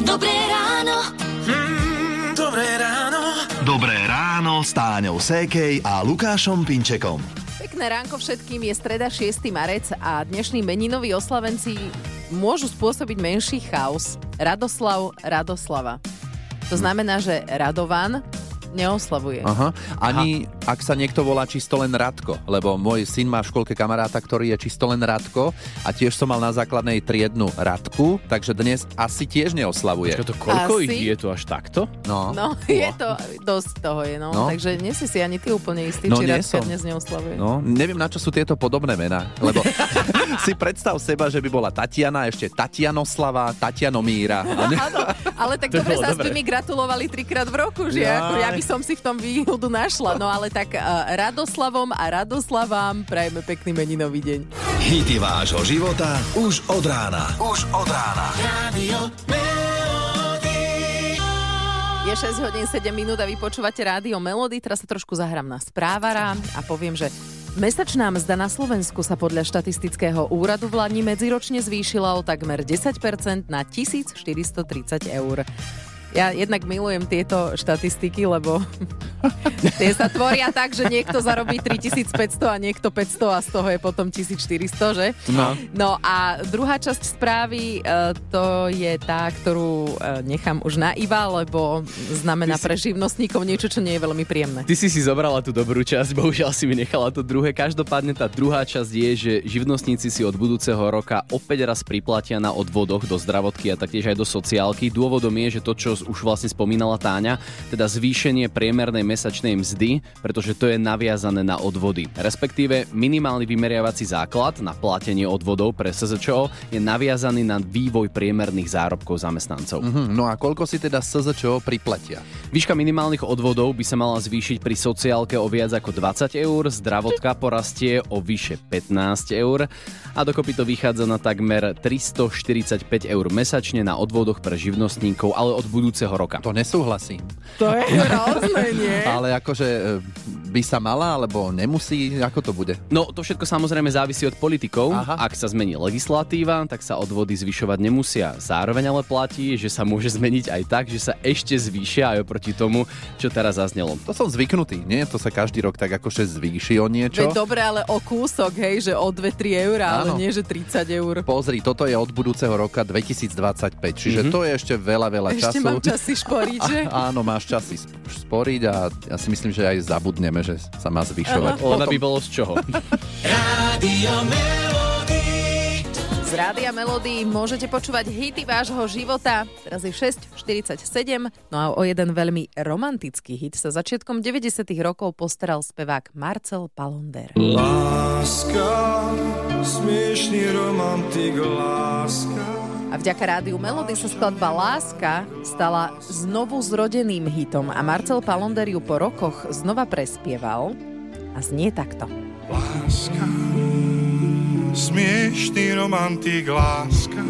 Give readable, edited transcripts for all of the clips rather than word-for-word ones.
Dobré ráno. Dobré ráno. Dobré ráno s Táňou Sékej a Lukášom Pinčekom. Pekné ránko všetkým, je streda 6. marec a dnešní meninoví oslavenci môžu spôsobiť menší chaos. Radoslav, Radoslava. To znamená, že Radovan neoslavuje. Aha. Ani ak sa niekto volá čisto len Radko, lebo môj syn má v škôlke kamaráta, ktorý je čisto len Radko a tiež som mal na základnej triednu Radku, takže dnes asi tiež neoslavuje. To koľko Asi? ich je to až takto? No. Je to, dosť toho je, no. Takže nie si ani ty úplne istý, No, či nie Radka som. dnes neoslavuje. No, neviem, na čo sú tieto podobné mená, lebo si predstav seba, že by bola Tatiana, ešte Tatianoslava, Tatianomíra. Áno, ale tak To dobre, bolo zás by dobre. mi gratulovali 3-krát v roku, že ako ja by som si v tom výhodu našla. No ale tak Radoslavom a Radoslavám prajeme pekný meninový deň. Hity vášho života už od rána. Už od rána. Radio Melody. Je 6 hodín 7 minút a vy počúvate Rádio Melody. Teraz sa trošku zahrám na správara a poviem, že mesačná mzda na Slovensku sa podľa štatistického úradu v Lani medziročne zvýšila o takmer 10% na 1430 eur. Ja jednak milujem tieto štatistiky, lebo tie sa tvoria tak, že niekto zarobí 3500 a niekto 500 a z toho je potom 1400, že? No a druhá časť správy, to je tá, ktorú nechám už na Iva, lebo znamená pre živnostníkov niečo, čo nie je veľmi príjemné. Ty si zobrala tú dobrú časť, bohužiaľ si mi nechala to druhé. Každopádne tá druhá časť je, že živnostníci si od budúceho roka opäť raz priplatia na odvodoch do zdravotky a taktiež aj do sociálky. Dôvodom je, že to, čo už vlastne spomínala Táňa, teda zvýšenie priemernej mesačnej mzdy, pretože to je naviazané na odvody. Respektíve minimálny vymeriavací základ na platenie odvodov pre SZČO je naviazaný na vývoj priemerných zárobkov zamestnancov. No a koľko si teda SZČO priplatia? Výška minimálnych odvodov by sa mala zvýšiť pri sociálke o viac ako 20 eur, zdravotka porastie o vyše 15 eur a dokopy to vychádza na takmer 345 eur mesačne na odvodoch pre živnostníkov, ale od budúceho roka. To nesúhlasím. To je hrozné, nie? Ale akože by sa mala, alebo nemusí, ako to bude? No, to všetko samozrejme závisí od politikov. Aha. Ak sa zmení legislatíva, tak sa odvody zvyšovať nemusia. Zároveň ale platí, že sa môže zmeniť aj tak, že sa ešte zvýšia aj oproti tomu, čo teraz zaznelo. To som zvyknutý, nie? To sa každý rok tak akože zvýši o niečo. Veď dobre, ale o kúsok, hej, že o 2-3 eur, ale Áno. nie, že 30 eur. Pozri, toto je od budúceho roka 2025, čiže to je ešte veľa Ešte času. mám časy šporiť, že? Áno, máš časy sporiť a ja si myslím, že aj zabudneme, že sa má zvyšovať. Ona by bolo z čoho? Radio Melody. Z Rádia Melody môžete počúvať hity vášho života. Teraz je 6:47. No a o jeden veľmi romantický hit sa začiatkom 90. rokov postaral spevák Marcel Palonder. Láska, smiešný romantik, láska. A vďaka Rádiu Melody sa skladba Láska stala znovu zrodeným hitom a Marcel Palonder ju po rokoch znova prespieval a znie takto. Láska, smiešný romantik, láska.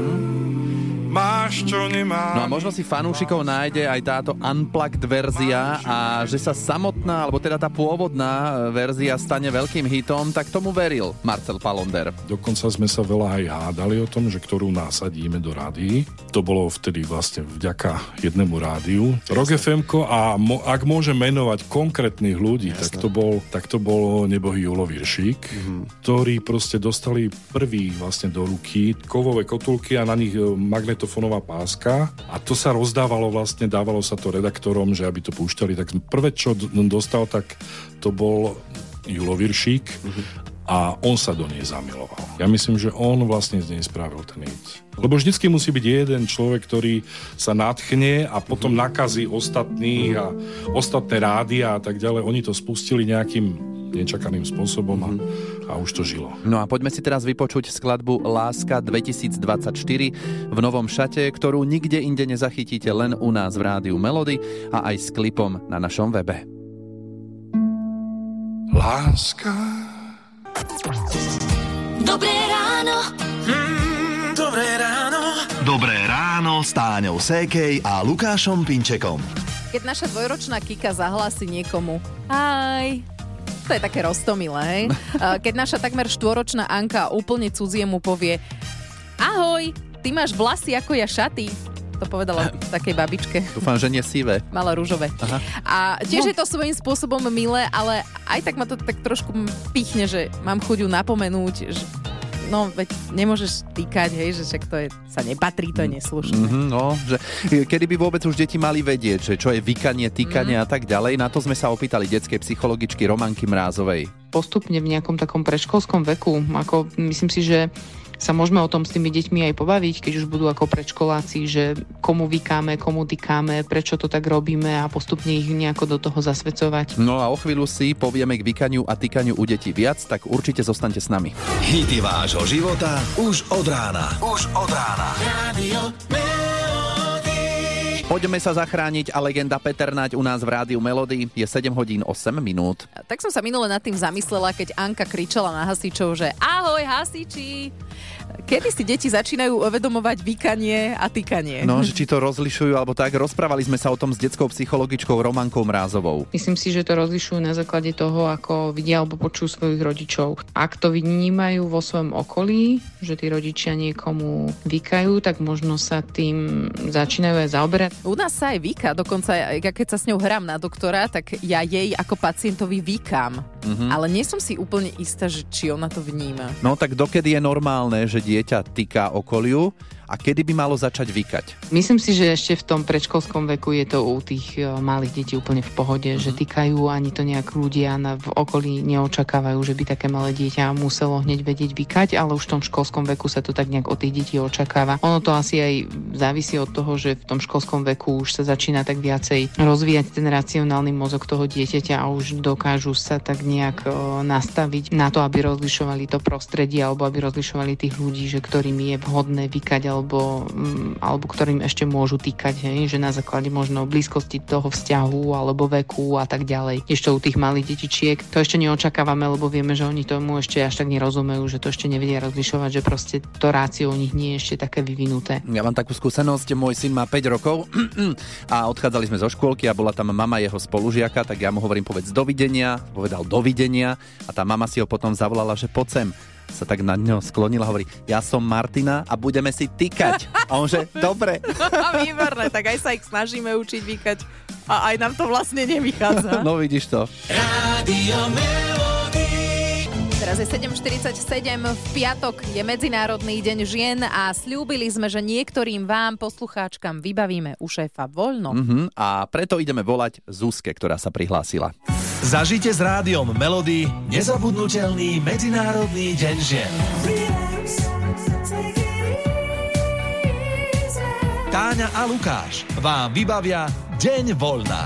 Máš, čo nemám. No a možno si fanúšikov nájde aj táto unplugged verzia a že sa samotná, alebo teda tá pôvodná verzia stane veľkým hitom, tak tomu veril Marcel Palonder. Dokonca sme sa veľa aj hádali o tom, že ktorú nasadíme do rádií. To bolo vtedy vlastne vďaka jednému rádiu. Rock FM-ko a ak môžem menovať konkrétnych ľudí, tak to bol nebohý Julo Viršík, ktorí proste dostali prvý vlastne do ruky kovové kotulky a na nich magnetofónová páska a to sa rozdávalo vlastne, dávalo sa to redaktorom, že aby to púšťali. Tak prvé, čo dostal, tak to bol Julo Viršík a on sa do nej zamiloval. Ja myslím, že on vlastne z nej spravil ten hit. Lebo vždycky musí byť jeden človek, ktorý sa nadchne a potom nakazí ostatných a ostatné rádia a tak ďalej. Oni to spustili nejakým nečakaným spôsobom a už to žilo. No a poďme si teraz vypočuť skladbu Láska 2024 v novom šate, ktorú nikde inde nezachytíte, len u nás v Rádiu Melody a aj s klipom na našom webe. Láska. Dobré ráno. Dobré ráno. Dobré ráno s Táňou Sékej a Lukášom Pinčekom. Keď naša dvojročná Kika zahlási niekomu Hi, to je také roztomilé, hej? Keď naša takmer štvoročná Anka úplne cudziemu povie Ahoj, ty máš vlasy ako ja šaty. to povedala takej babičke. Dúfam, že nie sivé. Mala rúžové. Aha. A tiež je to svojím spôsobom milé, ale aj tak ma to tak trošku pichne, že mám chuť ju napomenúť, že no, veď nemôžeš týkať, hej, že však to sa nepatrí, to je neslušné. No, že kedy by vôbec už deti mali vedieť, že čo je vykanie, týkanie a tak ďalej, na to sme sa opýtali detskej psychologičky Romanky Mrázovej. Postupne v nejakom takom predškolskom veku, ako myslím si, že sa môžeme o tom s tými deťmi aj pobaviť, keď už budú ako predškoláci, že komu vykáme, komu týkame, prečo to tak robíme a postupne ich nejako do toho zasvedcovať. No a o chvíľu si povieme k vykaniu a týkaniu u detí viac, tak určite zostaňte s nami. Hity vášho života už od rána. Už od rána. Radio Melody. Poďme sa zachrániť a legenda Peter Naď u nás v Rádiu Melody. Je 7 hodín 8 minút. Tak som sa minule nad tým zamyslela, keď Anka kričala na hasičov, že ahoj hasiči! Kedy si deti začínajú uvedomovať vykanie a týkanie? No, že či to rozlišujú alebo tak. Rozprávali sme sa o tom s detskou psychologičkou Romankou Mrázovou. Myslím si, že to rozlišujú na základe toho, ako vidia alebo počujú svojich rodičov. Ak to vnímajú vo svojom okolí, že tí rodičia niekomu vykajú, tak možno sa tým začínajú aj zaoberať. U nás sa aj vyká, dokonca keď sa s ňou hrám na doktora, tak ja jej ako pacientovi vykám. Ale nie som si úplne istá, že či ona to vníma. No tak dokedy je normálne, že dieťa týka okoliu a kedy by malo začať vykať? Myslím si, že ešte v tom predškolskom veku je to u tých malých detí úplne v pohode, že týkajú, ani to nejak ľudia v okolí neočakávajú, že by také malé dieťa muselo hneď vedieť vykať, ale už v tom školskom veku sa to tak nejak od tých detí očakáva. Ono to asi aj závisí od toho, že v tom školskom veku už sa začína tak viacej rozvíjať ten racionálny mozog toho dieťaťa a už dokážu sa tak nejak nastaviť na to, aby rozlišovali to prostredie alebo aby rozlišovali tých ľudí, že ktorým je vhodné vykať alebo ktorým ešte môžu týkať, hej? Že na základe možno blízkosti toho vzťahu alebo veku a tak ďalej. Ešte u tých malých detičiek to ešte neočakávame, lebo vieme, že oni tomu ešte až tak nerozumejú, že to ešte nevedia rozlišovať, že proste to rácio u nich nie je ešte také vyvinuté. Ja mám takú skúsenosť, môj syn má 5 rokov a odchádzali sme zo škôlky a bola tam mama jeho spolužiaka, tak ja mu hovorím povedz dovidenia, povedal dovidenia a tá mama si ho potom zavolala, že poď sem. Sa tak na ňo sklonila a hovorí, ja som Martina a budeme si týkať. A on že, dobre. Výborné, tak aj sa ich snažíme učiť vykať a aj nám to vlastne nevychádza. No vidíš to. Radio Melody. Teraz je 7.47, v piatok je Medzinárodný deň žien a sľúbili sme, že niektorým vám, poslucháčkam, vybavíme u šéfa voľno. A preto ideme volať Zuzke, ktorá sa prihlásila. Zažite s Rádiom Melody nezabudnutelný Medzinárodný deň žien. Táňa a Lukáš vám vybavia Deň voľna.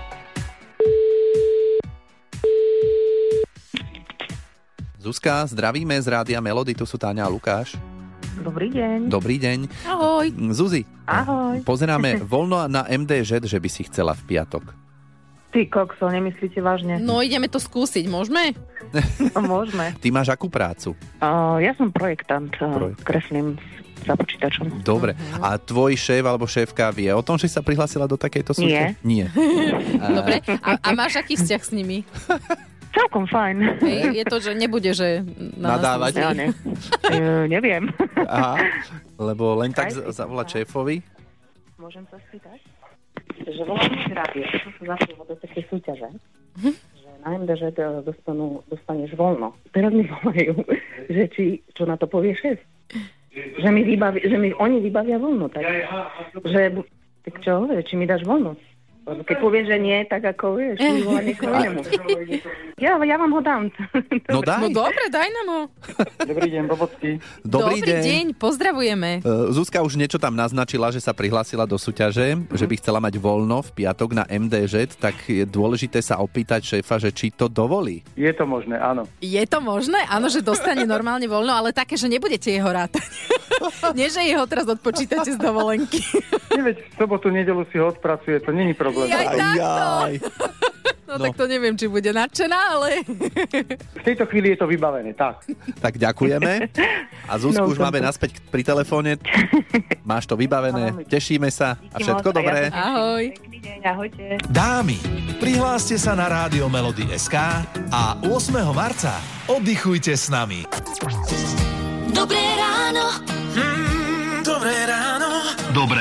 Zuzka, zdravíme z Rádia Melody, tu sú Táňa a Lukáš. Dobrý deň. Dobrý deň. Ahoj. Zuzi, Ahoj. pozeráme voľno na MDŽ, že by si chcela v piatok. Ty kokso, nemyslíte vážne? No ideme to skúsiť, môžeme? Môžeme. Ty máš akú prácu? Ja som projektant, kreslím za počítačom. Dobre. A tvoj šéf alebo šéfka vie o tom, že sa prihlásila do takejto súťaže? Nie. Dobre. A máš aký vzťah s nimi? Celkom fajn. Je to, že nebude, že na nadávať? Ja neviem. Aha, lebo len tak zavolať šéfovi? Môžem sa spýtať? Že volám z rádia, som sa zapojila do také súťaže, že na MDŽ dostaneš voľno. Teraz mi volajú, že čo na to povie šéf. Že mi oni vybavia voľno. Tak čo, či mi dáš voľno? Keď povieš, že nie, tak ako vieš, mi volá niekoho inému. Ja vám ho dám. No daj. No dobre, daj nám ho. Dobrý deň, Bobocký. Dobrý deň. Pozdravujeme. Zuzka už niečo tam naznačila, že sa prihlásila do súťaže, že by chcela mať voľno v piatok na MDŽ, tak je dôležité sa opýtať šéfa, že či to dovolí. Je to možné, áno. Je to možné? Áno, že dostane normálne voľno, ale také, že nebudete jeho rátať. Nie, že jeho teraz odpočítate z dovolenky. Veď v sobotu, nedeľu si ho odpracuje, to není problém. Jaj. No tak to neviem, či bude nadšená, ale... V tejto chvíli je to vybavené, tak. Tak ďakujeme. A Zuzku už máme naspäť pri telefóne. Máš to vybavené, tešíme sa a všetko dobré. Ahoj. Pekný deň, ahojte. Dámy, prihláste sa na Rádio Melody.sk a 8. marca oddychujte s nami. Dobré ráno. Dobré ráno. Dobré ráno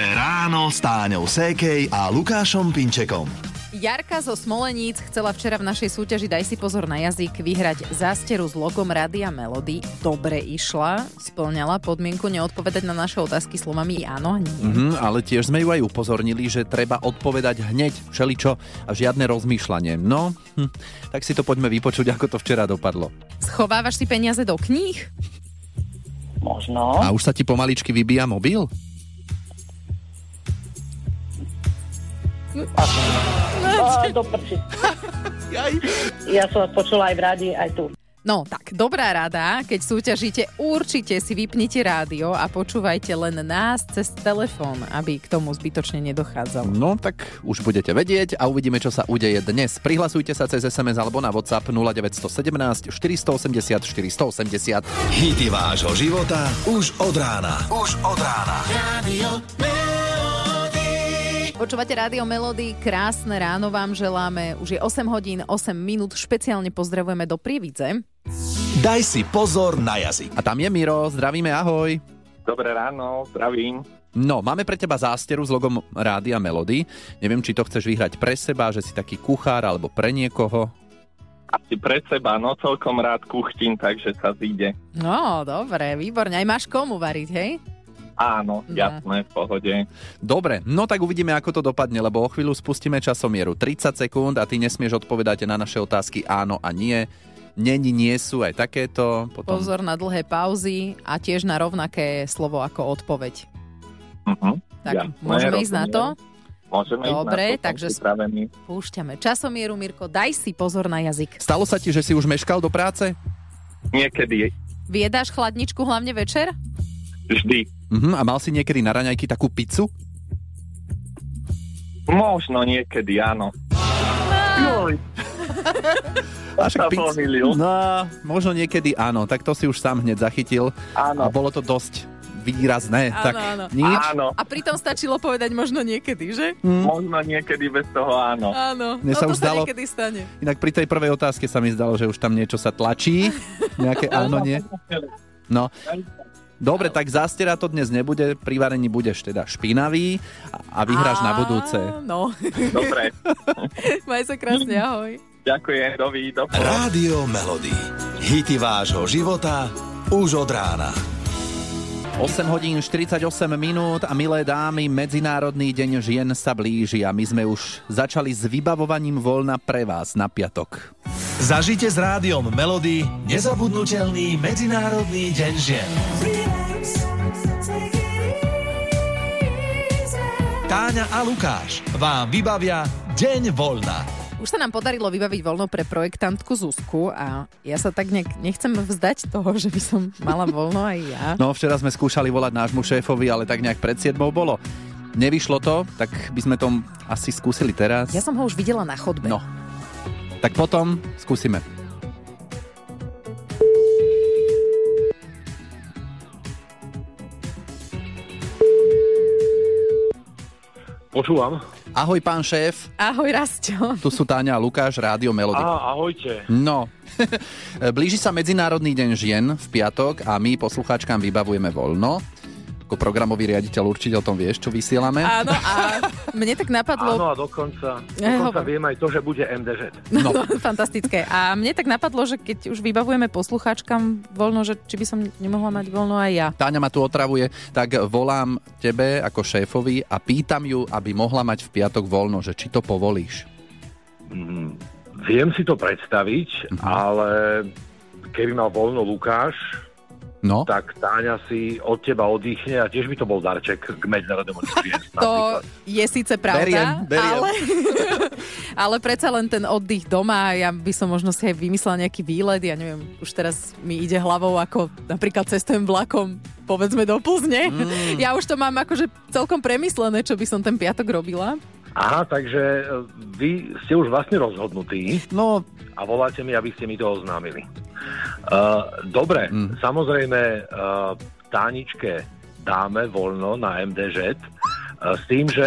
ráno s Táňou Sékej a Lukášom Pinčekom. Jarka zo Smoleníc chcela včera v našej súťaži Daj si pozor na jazyk vyhrať zásteru s logom Rádia Melody. Dobre išla, spĺňala podmienku neodpovedať na naše otázky slovami áno a nie. Ale tiež sme ju aj upozornili, že treba odpovedať hneď všeličo a žiadne rozmýšľanie. No, tak si to poďme vypočuť, ako to včera dopadlo. Schovávaš si peniaze do kníh? Možno. A už sa ti pomaličky vybíja mobil? Do prči. Ja som vás počula aj v rádii, aj tu. No tak, dobrá rada, keď súťažíte, určite si vypnite rádio a počúvajte len nás cez telefón, aby k tomu zbytočne nedochádzalo. No tak už budete vedieť a uvidíme, čo sa udeje dnes. Prihlasujte sa cez SMS alebo na WhatsApp 0917 480 480. Hity vášho života už od rána. Už od rána. Radio Počúvate Rádio Melody, krásne ráno vám želáme. Už je 8 hodín, 8 minút, špeciálne pozdravujeme do Prievidze. Daj si pozor na jazyk. A tam je Miro, zdravíme, ahoj. Dobré ráno, zdravím. No, máme pre teba zásteru s logom Rádia Melody. Neviem, či to chceš vyhrať pre seba, že si taký kuchár, alebo pre niekoho. Asi pre seba, no celkom rád kuchtím, takže sa zíde. No, dobre, výborne. Aj máš komu variť, hej? Áno, jasné, v pohode. Dobre, no tak uvidíme, ako to dopadne, lebo o chvíľu spustíme časomieru. 30 sekúnd a ty nesmieš odpovedať na naše otázky áno a nie. Nie sú aj takéto. Potom... Pozor na dlhé pauzy a tiež na rovnaké slovo ako odpoveď. Tak ja, môžeme ísť na to? Môžeme Dobre, ísť na to, takže púšťame časomieru, Mirko, daj si pozor na jazyk. Stalo sa ti, že si už meškal do práce? Niekedy. Viedáš chladničku hlavne večer? Vždy. A mal si niekedy na raňajky takú pizzu? Možno niekedy, áno. No, možno niekedy áno, tak to si už sám hneď zachytil. Áno. A bolo to dosť výrazné. Áno, tak áno. nič? Áno. A pritom stačilo povedať možno niekedy, že? Možno niekedy bez toho áno. Áno, Mne sa to už zdalo, niekedy stane. Inak pri tej prvej otázke sa mi zdalo, že už tam niečo sa tlačí. Nejaké áno, nie? No. Dobre, tak zástera to dnes nebude, pri varení budeš teda špinavý a vyhráš na budúce. No. Dobre. Maj sa krásne, ahoj. Ďakujem, dovidenia. Rádio Melody. Hity vášho života už od rána. 8 hodín 48 minút a milé dámy, Medzinárodný deň žien sa blíži a my sme už začali s vybavovaním voľna pre vás na piatok. Zažite s Rádiom Melody nezabudnutelný Medzinárodný deň žien. Táňa a Lukáš vám vybavia Deň voľna. Už sa nám podarilo vybaviť voľno pre projektantku Zuzku a ja sa tak nechcem vzdať toho, že by som mala voľno aj ja. No, včera sme skúšali volať nášmu šéfovi, ale tak nejak pred 7 bolo. Nevyšlo to, tak by sme to asi skúsili teraz. Ja som ho už videla na chodbe. No, tak potom skúsime. Počúvam. Ahoj, pán šéf. Ahoj, Rasťo. Tu sú Táňa a Lukáš, Rádio Melody. Ahojte. No, blíži sa Medzinárodný deň žien v piatok a my poslucháčkám vybavujeme voľno. Ako programový riaditeľ určite o tom vieš, čo vysielame. Áno, a mne tak napadlo... Áno, a dokonca viem aj to, že bude MDŽ. No, fantastické. A mne tak napadlo, že keď už vybavujeme poslucháčkam voľno, že či by som nemohla mať voľno aj ja. Táňa ma tu otravuje, tak volám tebe ako šéfovi a pýtam ju, aby mohla mať v piatok voľno, že či to povolíš. Viem si to predstaviť, ale keby mal voľno Lukáš, no? Tak Táňa si od teba oddychne a tiež by to bol darček k Medzinárodnému dňu žien. To je síce pravda, beriem. Ale predsa len ten oddych doma, ja by som možno si aj vymyslela nejaký výlet, ja neviem, už teraz mi ide hlavou, ako napríklad cestujem vlakom, povedzme do Plzne. Ja už to mám akože celkom premyslené, čo by som ten piatok robila. Aha, takže vy ste už vlastne rozhodnutí. No. A voláte mi, aby ste mi to oznámili. Dobre, samozrejme Táničke dáme voľno na MDŽ s tým, že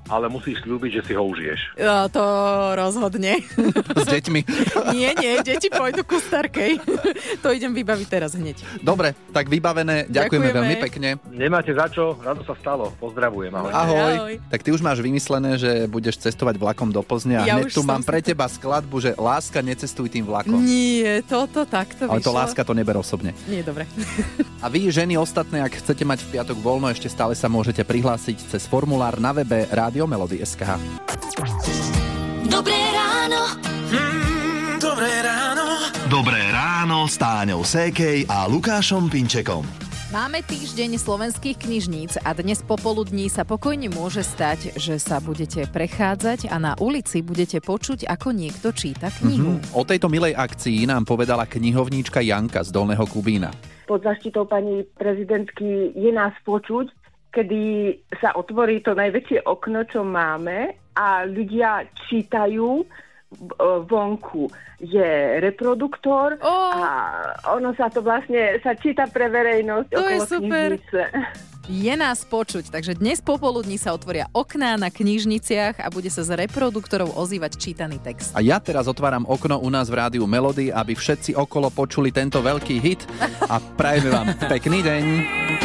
ale musíš sľúbiť, že si ho užiješ. To rozhodne. S deťmi. Nie, deti pôjdu ku starkej. To idem vybaviť teraz hneď. Dobre, tak vybavené. Ďakujeme veľmi pekne. Nemáte za čo, rado sa stalo. Pozdravujem. Ahoj. Tak ty už máš vymyslené, že budeš cestovať vlakom do Plzne a hneď tu mám pre teba skladbu, že láska, necestuj tým vlakom. Nie, toto takto ale vyšlo. to láska to neber osobne. Nie, dobre. A vy, ženy ostatné, ak chcete mať v piatok voľno, ešte stále sa môžete prihlásiť cez formulár na webe Radiomelody.sk. Dobré ráno. Dobré ráno. Dobré ráno s Táňou Sékej a Lukášom Pinčekom. Máme týždeň slovenských knižníc a dnes popoludní sa pokojne môže stať, že sa budete prechádzať a na ulici budete počuť, ako niekto číta knihu. O tejto milej akcii nám povedala knihovníčka Janka z Dolného Kubína. Pod zaštitou pani prezidentky je nás počuť, kedy sa otvorí to najväčšie okno, čo máme a ľudia čítajú vonku. Je reproduktor a ono sa to vlastne sa číta pre verejnosť to okolo je super. knižnice. Je nás počuť, takže dnes popoludní sa otvoria okná na knižniciach a bude sa z reproduktorov ozývať čítaný text. A ja teraz otváram okno u nás v rádiu Melody, aby všetci okolo počuli tento veľký hit a prajeme vám pekný deň.